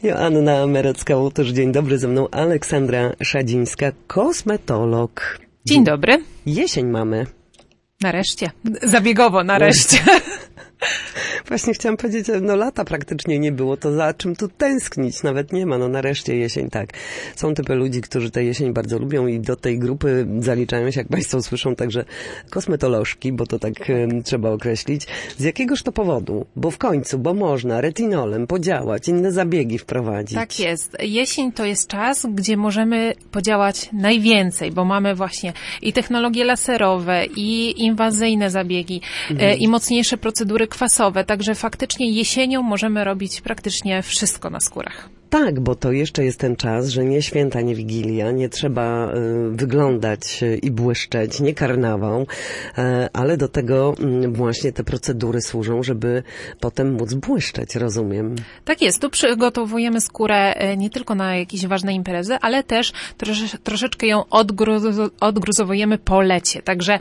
Joanna Merecka-Łutosz, dzień dobry, ze mną Aleksandra Szadzińska, kosmetolog. Dzień dobry. Jesień mamy. Nareszcie. Zabiegowo, nareszcie. Właśnie chciałam powiedzieć, lata praktycznie nie było, to za czym tu tęsknić? Nawet nie ma, nareszcie jesień, tak. Są typy ludzi, którzy tę jesień bardzo lubią i do tej grupy zaliczają się, jak Państwo słyszą, także kosmetolożki, bo to tak trzeba określić. Z jakiegoż to powodu? Bo w końcu, bo można retinolem podziałać, inne zabiegi wprowadzić. Tak jest. Jesień to jest czas, gdzie możemy podziałać najwięcej, bo mamy właśnie i technologie laserowe, i inwazyjne zabiegi, i mocniejsze procedury kwasowe, także faktycznie jesienią możemy robić praktycznie wszystko na skórach. Tak, bo to jeszcze jest ten czas, że nie święta, nie Wigilia, nie trzeba wyglądać i błyszczeć, nie karnawał, ale do tego właśnie te procedury służą, żeby potem móc błyszczeć, rozumiem. Tak jest, tu przygotowujemy skórę nie tylko na jakieś ważne imprezy, ale też troszeczkę ją odgruzowujemy po lecie, także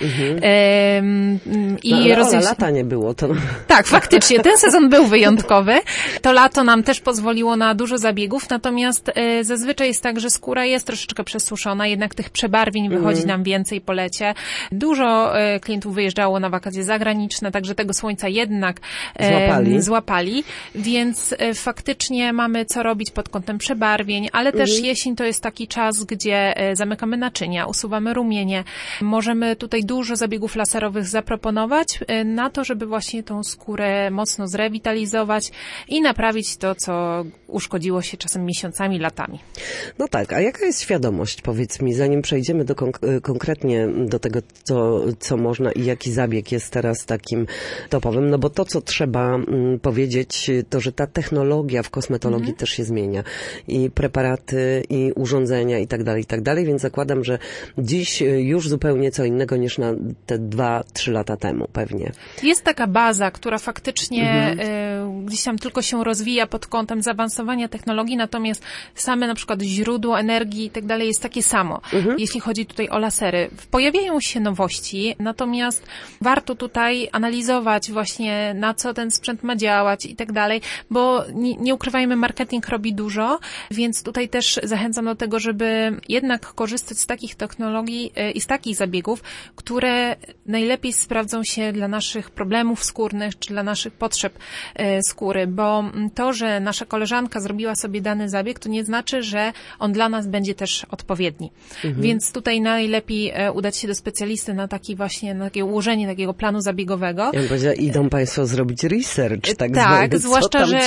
lata nie było, to... Tak, faktycznie, ten sezon był wyjątkowy, to lato nam też pozwoliło na dużo zabiegów, natomiast zazwyczaj jest tak, że skóra jest troszeczkę przesuszona, jednak tych przebarwień wychodzi nam więcej po lecie. Dużo klientów wyjeżdżało na wakacje zagraniczne, także tego słońca jednak złapali, więc faktycznie mamy co robić pod kątem przebarwień, ale też jesień to jest taki czas, gdzie zamykamy naczynia, usuwamy rumienie. Możemy tutaj dużo zabiegów laserowych zaproponować na to, żeby właśnie tą skórę mocno zrewitalizować i naprawić to, co uszkodziło się czasem miesiącami, latami. No tak, a jaka jest świadomość, powiedz mi, zanim przejdziemy konkretnie do tego, co można i jaki zabieg jest teraz takim topowym, no bo to, co trzeba powiedzieć, to, że ta technologia w kosmetologii też się zmienia. I preparaty, i urządzenia, i tak dalej, więc zakładam, że dziś już zupełnie co innego niż na te 2-3 lata temu pewnie. Jest taka baza, która faktycznie gdzieś tam tylko się rozwija pod kątem zaawansowania technologii, natomiast same na przykład źródło energii i tak dalej jest takie samo, jeśli chodzi tutaj o lasery. Pojawiają się nowości, natomiast warto tutaj analizować właśnie, na co ten sprzęt ma działać i tak dalej, bo nie ukrywajmy, marketing robi dużo, więc tutaj też zachęcam do tego, żeby jednak korzystać z takich technologii i z takich zabiegów, które najlepiej sprawdzą się dla naszych problemów skórnych, czy dla naszych potrzeb skóry, bo to, że nasza koleżanka zrobiła sobie dany zabieg, to nie znaczy, że on dla nas będzie też odpowiedni. Więc tutaj najlepiej udać się do specjalisty na takie ułożenie takiego planu zabiegowego. Ja bym powiedziała, idą Państwo zrobić research, tak zwany, zwłaszcza, że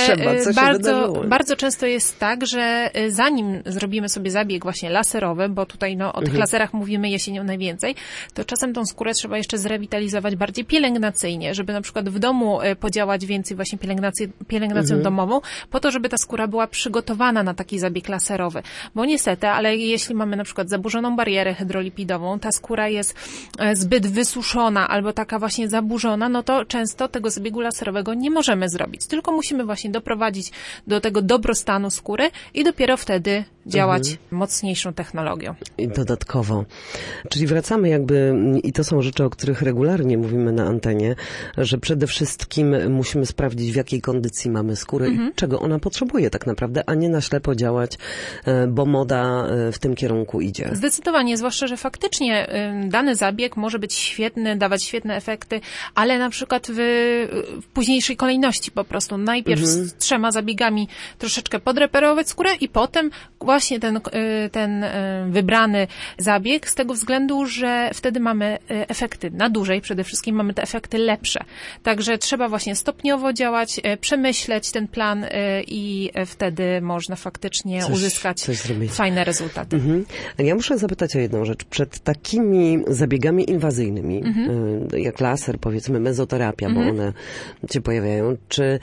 bardzo często jest tak, że zanim zrobimy sobie zabieg właśnie laserowy, bo tutaj o tych laserach mówimy jesienią najwięcej, to czasem tą skórę trzeba jeszcze zrewitalizować bardziej pielęgnacyjnie, żeby na przykład w domu podziałać więcej właśnie pielęgnacją domową, po to, żeby ta skóra była przygotowana na taki zabieg laserowy. Bo niestety, ale jeśli mamy na przykład zaburzoną barierę hydrolipidową, ta skóra jest zbyt wysuszona albo taka właśnie zaburzona, no to często tego zabiegu laserowego nie możemy zrobić. Tylko musimy właśnie doprowadzić do tego dobrostanu skóry i dopiero wtedy działać mocniejszą technologią. I dodatkowo. Czyli wracamy i to są rzeczy, o których regularnie mówimy na antenie, że przede wszystkim musimy sprawdzić, w jakiej kondycji mamy skórę i czego ona potrzebuje tak naprawdę, a nie na ślepo działać, bo moda w tym kierunku idzie. Zdecydowanie, zwłaszcza, że faktycznie dany zabieg może być świetny, dawać świetne efekty, ale na przykład w późniejszej kolejności po prostu. Najpierw z 3 zabiegami troszeczkę podreperować skórę i potem właśnie ten wybrany zabieg z tego względu, że wtedy mamy efekty na dłużej, przede wszystkim mamy te efekty lepsze. Także trzeba właśnie stopniowo działać, przemyśleć ten plan i wtedy można faktycznie uzyskać fajne rezultaty. Ja muszę zapytać o jedną rzecz. Przed takimi zabiegami inwazyjnymi, jak laser, powiedzmy mezoterapia, bo one się pojawiają, czy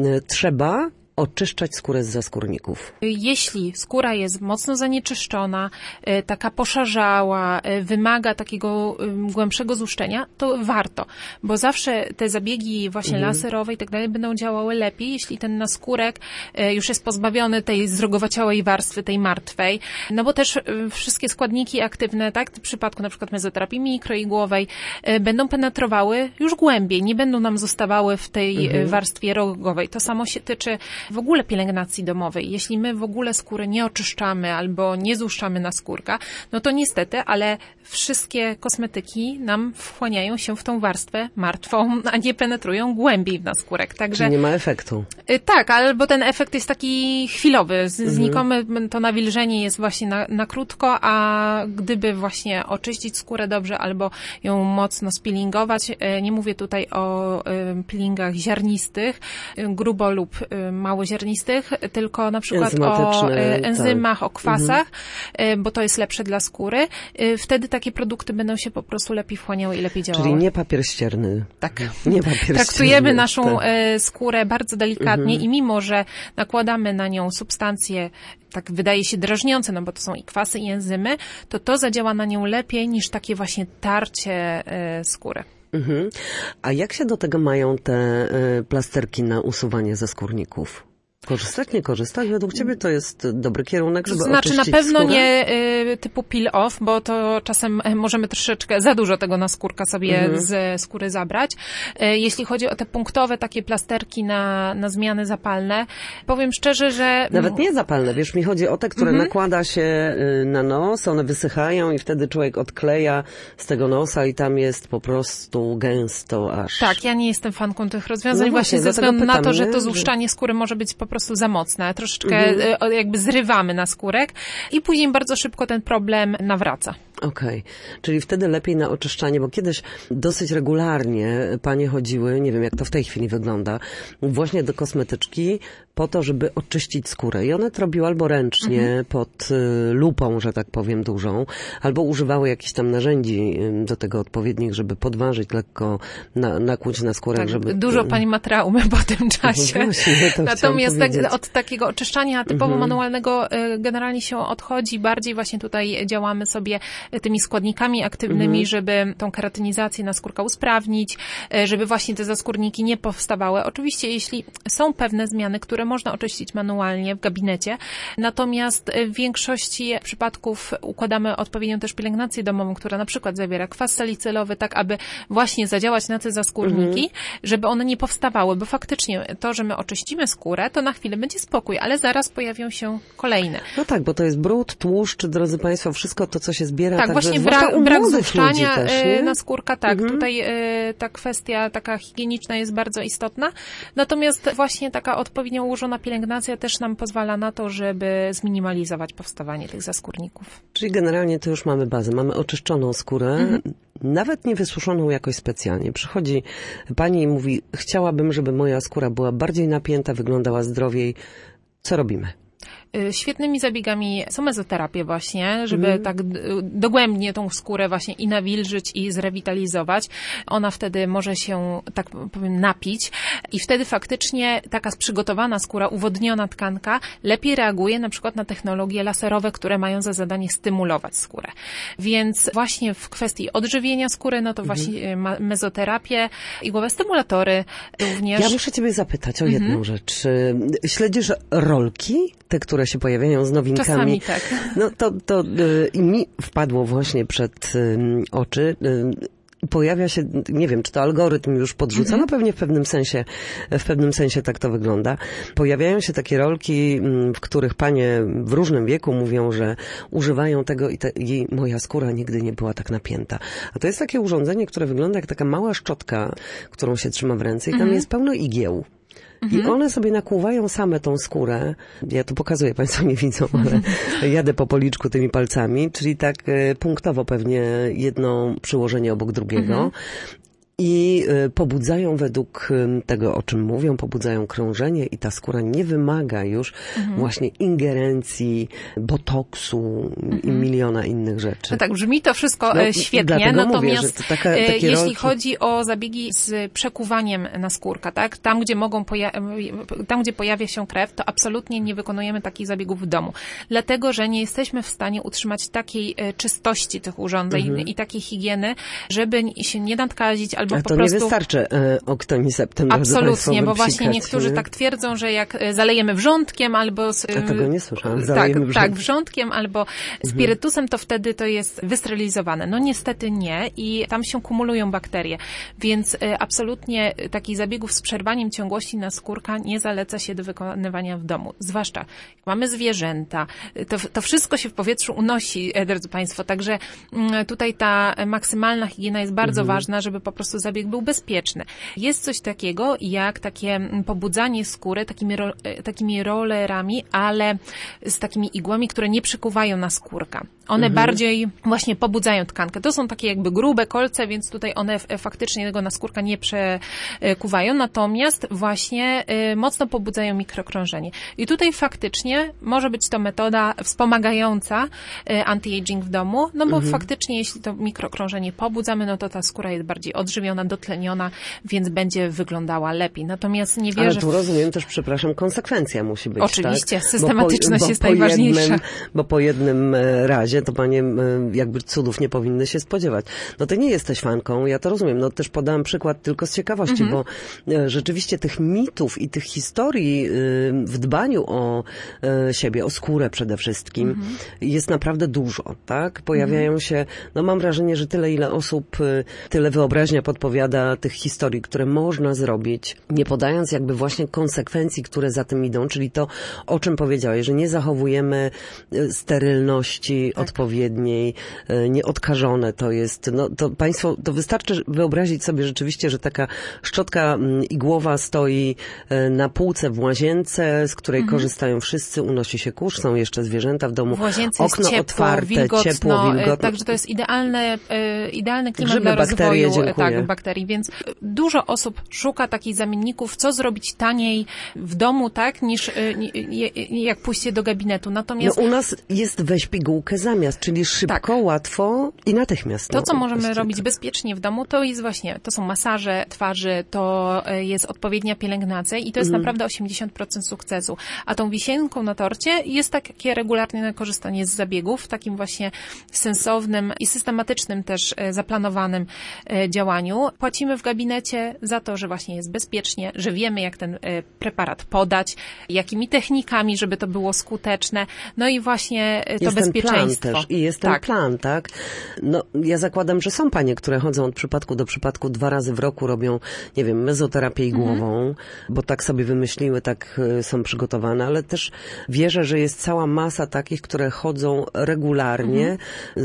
trzeba oczyszczać skórę z zaskórników? Jeśli skóra jest mocno zanieczyszczona, taka poszarzała, wymaga takiego głębszego złuszczenia, to warto, bo zawsze te zabiegi właśnie laserowe i tak dalej będą działały lepiej, jeśli ten naskórek już jest pozbawiony tej zdrogowaciałej warstwy, tej martwej, no bo też wszystkie składniki aktywne, tak, w przypadku na przykład mezoterapii mikroigłowej, będą penetrowały już głębiej, nie będą nam zostawały w tej warstwie rogowej. To samo się tyczy w ogóle pielęgnacji domowej. Jeśli my w ogóle skóry nie oczyszczamy albo nie złuszczamy naskórka, no to niestety, ale wszystkie kosmetyki nam wchłaniają się w tą warstwę martwą, a nie penetrują głębiej w naskórek. Także czyli nie ma efektu. Tak, albo ten efekt jest taki chwilowy, znikomy, to nawilżenie jest właśnie na krótko, a gdyby właśnie oczyścić skórę dobrze albo ją mocno spillingować, nie mówię tutaj o peelingach ziarnistych, grubo lub mało ziarnistych, tylko na przykład o enzymach, tak. O kwasach, bo to jest lepsze dla skóry. Wtedy takie produkty będą się po prostu lepiej wchłaniały i lepiej działały. Czyli nie papier ścierny. Tak. Nie papier Traktujemy ścierny, naszą tak. skórę bardzo delikatnie i mimo, że nakładamy na nią substancje, tak wydaje się drażniące, no bo to są i kwasy, i enzymy, to zadziała na nią lepiej niż takie właśnie tarcie skóry. A jak się do tego mają te plasterki na usuwanie ze skórników? Korzystać, nie korzystać? Według ciebie to jest dobry kierunek, żeby oczyścić na pewno skórę? nie typu peel-off, bo to czasem możemy troszeczkę za dużo tego naskórka sobie z skóry zabrać. Jeśli chodzi o te punktowe takie plasterki na zmiany zapalne, powiem szczerze, że... Nawet nie zapalne, wiesz, mi chodzi o te, które nakłada się na nos, one wysychają i wtedy człowiek odkleja z tego nosa i tam jest po prostu gęsto aż. Tak, ja nie jestem fanką tych rozwiązań, No właśnie ze względu pytam, na to, że nie? to złuszczanie skóry może być po prostu za mocne. Troszeczkę jakby zrywamy naskórek i później bardzo szybko ten problem nawraca. Okej. Czyli wtedy lepiej na oczyszczanie, bo kiedyś dosyć regularnie panie chodziły, nie wiem jak to w tej chwili wygląda, właśnie do kosmetyczki po to, żeby oczyścić skórę. I one to robiły albo ręcznie, pod lupą, że tak powiem, dużą, albo używały jakichś tam narzędzi do tego odpowiednich, żeby podważyć lekko, nakłuć na skórę. Tak, żeby... dużo pani ma traumy po tym czasie. Właśnie, natomiast od takiego oczyszczania typowo manualnego generalnie się odchodzi. Bardziej właśnie tutaj działamy sobie tymi składnikami aktywnymi, żeby tą keratynizację naskórka usprawnić, żeby właśnie te zaskórniki nie powstawały. Oczywiście jeśli są pewne zmiany, które można oczyścić manualnie w gabinecie, natomiast w większości przypadków układamy odpowiednią też pielęgnację domową, która na przykład zawiera kwas salicylowy, tak aby właśnie zadziałać na te zaskórniki, żeby one nie powstawały, bo faktycznie to, że my oczyścimy skórę, to na chwilę będzie spokój, ale zaraz pojawią się kolejne. No tak, bo to jest brud, tłuszcz, drodzy państwo, wszystko to, co się zbiera. Tak, właśnie brak złuszczania naskórka, tak. Tutaj ta kwestia taka higieniczna jest bardzo istotna. Natomiast właśnie taka odpowiednio ułożona pielęgnacja też nam pozwala na to, żeby zminimalizować powstawanie tych zaskórników. Czyli generalnie to już mamy bazę. Mamy oczyszczoną skórę, nawet nie wysuszoną jakoś specjalnie. Przychodzi pani i mówi, chciałabym, żeby moja skóra była bardziej napięta, wyglądała zdrowiej. Co robimy? Świetnymi zabiegami są mezoterapie właśnie, żeby tak dogłębnie tą skórę właśnie i nawilżyć i zrewitalizować. Ona wtedy może się, tak powiem, napić i wtedy faktycznie taka przygotowana skóra, uwodniona tkanka lepiej reaguje na przykład na technologie laserowe, które mają za zadanie stymulować skórę. Więc właśnie w kwestii odżywienia skóry, no to właśnie mezoterapię, igłowe stymulatory również. Ja muszę ciebie zapytać o jedną rzecz. Śledzisz rolki? Te, które się pojawiają z nowinkami. Czasami tak. No to i mi wpadło właśnie przed oczy. Pojawia się, nie wiem, czy to algorytm już podrzuca, no pewnie w pewnym sensie tak to wygląda. Pojawiają się takie rolki, w których panie w różnym wieku mówią, że używają tego i moja skóra nigdy nie była tak napięta. A to jest takie urządzenie, które wygląda jak taka mała szczotka, którą się trzyma w ręce i tam jest pełno igieł. I one sobie nakłuwają same tą skórę. Ja to pokazuję, państwo nie widzą, ale jadę po policzku tymi palcami, czyli tak punktowo pewnie jedno przyłożenie obok drugiego. I pobudzają według tego, o czym mówią, pobudzają krążenie i ta skóra nie wymaga już właśnie ingerencji, botoksu i miliona innych rzeczy. No tak, brzmi to wszystko świetnie, natomiast mówię, że takie jeśli rolki... chodzi o zabiegi z przekuwaniem naskórka, tak, tam gdzie pojawia się krew, to absolutnie nie wykonujemy takich zabiegów w domu. Dlatego, że nie jesteśmy w stanie utrzymać takiej czystości tych urządzeń i takiej higieny, żeby się nie nadkazić albo a po to prostu... nie wystarczy oktoniseptem. Absolutnie, bo właśnie niektórzy tak twierdzą, że jak zalejemy wrzątkiem albo... A tego nie słyszałam. Tak, wrzątkiem albo spirytusem, to wtedy to jest wysterylizowane. No niestety nie i tam się kumulują bakterie, więc absolutnie takich zabiegów z przerwaniem ciągłości naskórka nie zaleca się do wykonywania w domu. Zwłaszcza jak mamy zwierzęta, to wszystko się w powietrzu unosi, drodzy Państwo, także tutaj ta maksymalna higiena jest bardzo ważna, żeby po prostu zabieg był bezpieczny. Jest coś takiego jak takie pobudzanie skóry takimi rollerami, ale z takimi igłami, które nie przykuwają naskórka. One bardziej właśnie pobudzają tkankę. To są takie jakby grube kolce, więc tutaj one faktycznie tego naskórka nie przekuwają, natomiast właśnie mocno pobudzają mikrokrążenie. I tutaj faktycznie może być to metoda wspomagająca anti-aging w domu, no bo faktycznie jeśli to mikrokrążenie pobudzamy, no to ta skóra jest bardziej odżywiona, dotleniona, więc będzie wyglądała lepiej. Natomiast nie wierzę... Ale tu rozumiem też, przepraszam, konsekwencja musi być. Oczywiście, tak? systematyczność jest najważniejsza. Bo po jednym razie to panie jakby cudów nie powinny się spodziewać. No ty nie jesteś fanką, ja to rozumiem. No też podałam przykład tylko z ciekawości, bo rzeczywiście tych mitów i tych historii w dbaniu o siebie, o skórę przede wszystkim jest naprawdę dużo, tak? Pojawiają się, no mam wrażenie, że tyle ile osób, tyle wyobraźnia podpowiada tych historii, które można zrobić, nie podając jakby właśnie konsekwencji, które za tym idą, czyli to, o czym powiedziałeś, że nie zachowujemy sterylności odpowiedniej, nieodkażone to jest, no to państwo, to wystarczy wyobrazić sobie rzeczywiście, że taka szczotka igłowa stoi na półce w łazience, z której korzystają wszyscy, unosi się kurz, są jeszcze zwierzęta w domu, w łazience okno jest ciepło, otwarte, wilgotno, ciepło, wilgotno. Także to jest idealny klimat Grzyby, dla bakterie, rozwoju bakterii, więc dużo osób szuka takich zamienników, co zrobić taniej w domu, tak, niż jak pójście do gabinetu. Natomiast no u nas jest weź pigułkę zamiast, czyli szybko, łatwo i natychmiast. To, co możemy robić bezpiecznie w domu, to jest właśnie, to są masaże twarzy, to jest odpowiednia pielęgnacja i to jest naprawdę 80% sukcesu. A tą wisienką na torcie jest takie regularne korzystanie z zabiegów w takim właśnie sensownym i systematycznym też zaplanowanym działaniu. Płacimy w gabinecie za to, że właśnie jest bezpiecznie, że wiemy, jak ten preparat podać, jakimi technikami, żeby to było skuteczne. No i właśnie to jest bezpieczeństwo. Ten plan też. I jest ten plan, tak? No, ja zakładam, że są panie, które chodzą od przypadku do przypadku 2 razy w roku, robią, nie wiem, mezoterapię igłową, bo tak sobie wymyśliły, tak są przygotowane, ale też wierzę, że jest cała masa takich, które chodzą regularnie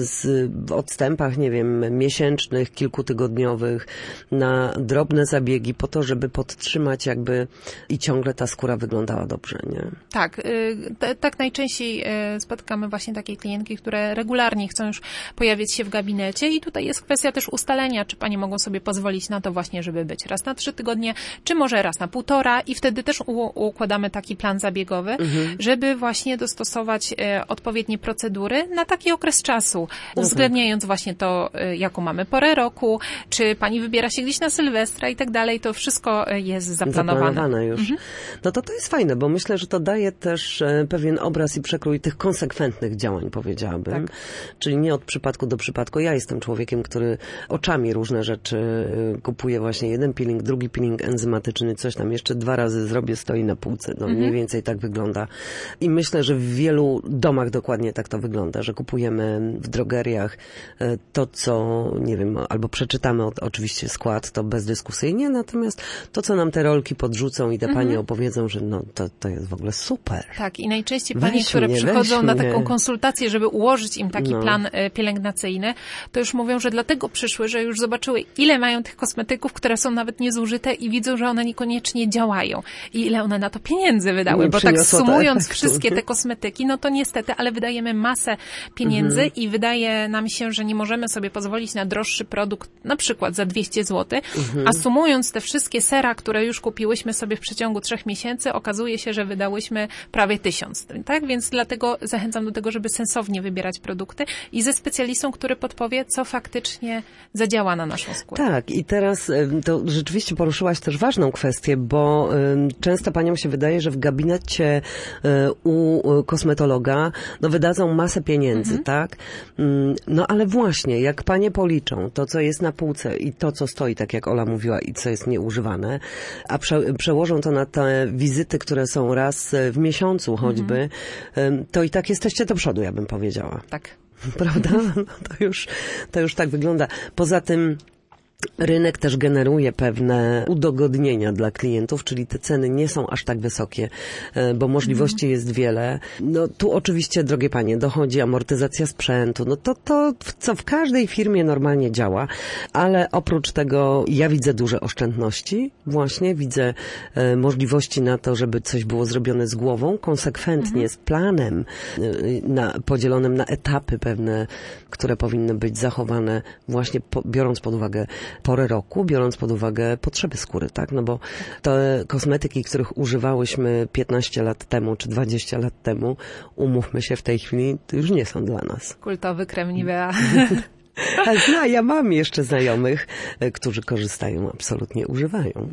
w odstępach, nie wiem, miesięcznych, kilkutygodniowych na drobne zabiegi po to, żeby podtrzymać jakby i ciągle ta skóra wyglądała dobrze, nie? Tak, tak najczęściej spotykamy właśnie takie klientki, które regularnie chcą już pojawiać się w gabinecie i tutaj jest kwestia też ustalenia, czy panie mogą sobie pozwolić na to właśnie, żeby być raz na 3 tygodnie, czy może raz na 1,5 i wtedy też układamy taki plan zabiegowy, żeby właśnie dostosować odpowiednie procedury na taki okres czasu, uwzględniając właśnie to, jaką mamy porę roku, czy pani wybiera się gdzieś na Sylwestra i tak dalej, to wszystko jest zaplanowane już. No to jest fajne, bo myślę, że to daje też pewien obraz i przekrój tych konsekwentnych działań, powiedziałabym. Tak. Czyli nie od przypadku do przypadku. Ja jestem człowiekiem, który oczami różne rzeczy kupuje, właśnie jeden peeling, drugi peeling enzymatyczny, coś tam jeszcze 2 razy zrobię, stoi na półce. No mniej więcej tak wygląda. I myślę, że w wielu domach dokładnie tak to wygląda, że kupujemy w drogeriach to, co, nie wiem, albo przeczytamy oczywiście skład, to bezdyskusyjnie, natomiast to, co nam te rolki podrzucą i te panie opowiedzą, że no to jest w ogóle super. Tak, i najczęściej panie, które przychodzą na taką konsultację, żeby ułożyć im taki plan pielęgnacyjny, to już mówią, że dlatego przyszły, że już zobaczyły, ile mają tych kosmetyków, które są nawet niezużyte i widzą, że one niekoniecznie działają. I ile one na to pieniędzy wydały, bo tak sumując wszystkie te kosmetyki, no to niestety, ale wydajemy masę pieniędzy i wydaje nam się, że nie możemy sobie pozwolić na droższy produkt, na przykład za 200 zł, a sumując te wszystkie sera, które już kupiłyśmy sobie w przeciągu 3 miesięcy, okazuje się, że wydałyśmy prawie 1000, tak? Więc dlatego zachęcam do tego, żeby sensownie wybierać produkty i ze specjalistą, który podpowie, co faktycznie zadziała na naszą skórę. Tak, i teraz to rzeczywiście poruszyłaś też ważną kwestię, bo często paniom się wydaje, że w gabinecie u kosmetologa wydadzą masę pieniędzy, tak? No ale właśnie, jak panie policzą to, co jest na półce i to, co stoi, tak jak Ola mówiła, i co jest nieużywane, a przełożą to na te wizyty, które są raz w miesiącu choćby, to i tak jesteście do przodu, ja bym powiedziała. Tak. Prawda? No to już tak wygląda. Poza tym rynek też generuje pewne udogodnienia dla klientów, czyli te ceny nie są aż tak wysokie, bo możliwości jest wiele. No tu oczywiście, drogie panie, dochodzi amortyzacja sprzętu, no to co w każdej firmie normalnie działa, ale oprócz tego ja widzę duże oszczędności, właśnie widzę możliwości na to, żeby coś było zrobione z głową, konsekwentnie, z planem podzielonym na etapy pewne, które powinny być zachowane właśnie biorąc pod uwagę porę roku, biorąc pod uwagę potrzeby skóry, tak? No bo te kosmetyki, których używałyśmy 15 lat temu, czy 20 lat temu, umówmy się, w tej chwili, to już nie są dla nas. Kultowy krem Nivea. Ja mam jeszcze znajomych, którzy korzystają, absolutnie używają.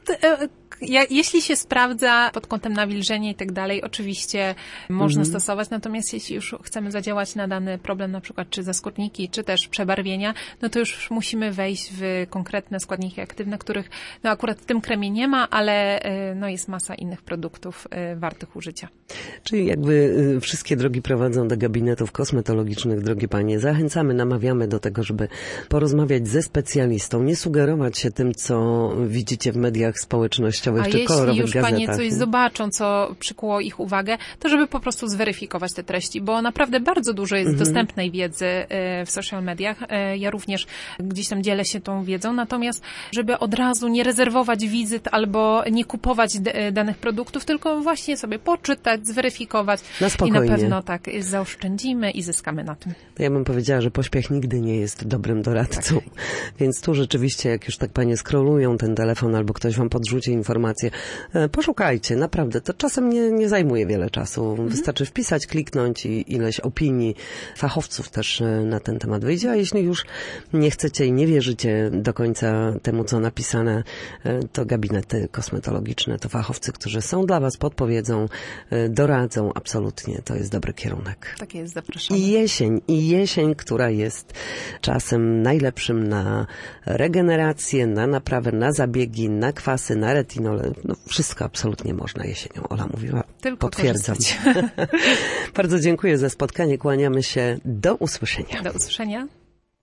Jeśli się sprawdza pod kątem nawilżenia i tak dalej, oczywiście można stosować, natomiast jeśli już chcemy zadziałać na dany problem, na przykład czy zaskórniki, czy też przebarwienia, no to już musimy wejść w konkretne składniki aktywne, których no akurat w tym kremie nie ma, ale no jest masa innych produktów wartych użycia. Czyli jakby wszystkie drogi prowadzą do gabinetów kosmetologicznych, drogie panie. Zachęcamy, namawiamy do tego, żeby porozmawiać ze specjalistą, nie sugerować się tym, co widzicie w mediach społecznościowych czy kolorowych gazetach. A jeśli już panie coś zobaczą, co przykuło ich uwagę, to żeby po prostu zweryfikować te treści, bo naprawdę bardzo dużo jest dostępnej wiedzy w social mediach. Ja również gdzieś tam dzielę się tą wiedzą, natomiast żeby od razu nie rezerwować wizyt albo nie kupować danych produktów, tylko właśnie sobie poczytać, zweryfikować i na pewno tak zaoszczędzimy i zyskamy na tym. Ja bym powiedziała, że pośpiech nigdy nie jest dobrym doradcą. Tak. Więc tu rzeczywiście, jak już tak panie scrollują ten telefon albo ktoś wam podrzuci informacje, poszukajcie, naprawdę. To czasem nie zajmuje wiele czasu. Wystarczy wpisać, kliknąć i ileś opinii fachowców też na ten temat wyjdzie. A jeśli już nie chcecie i nie wierzycie do końca temu, co napisane, to gabinety kosmetologiczne, to fachowcy, którzy są dla was, podpowiedzą, doradzą. Absolutnie. To jest dobry kierunek. Tak jest, zapraszamy. I jesień, która jest czasem najlepszym na regenerację, na naprawę, na zabiegi, na kwasy, na retinole. No wszystko absolutnie można jesienią. Ola mówiła. Tylko potwierdzam. Bardzo dziękuję za spotkanie. Kłaniamy się. Do usłyszenia. Do usłyszenia.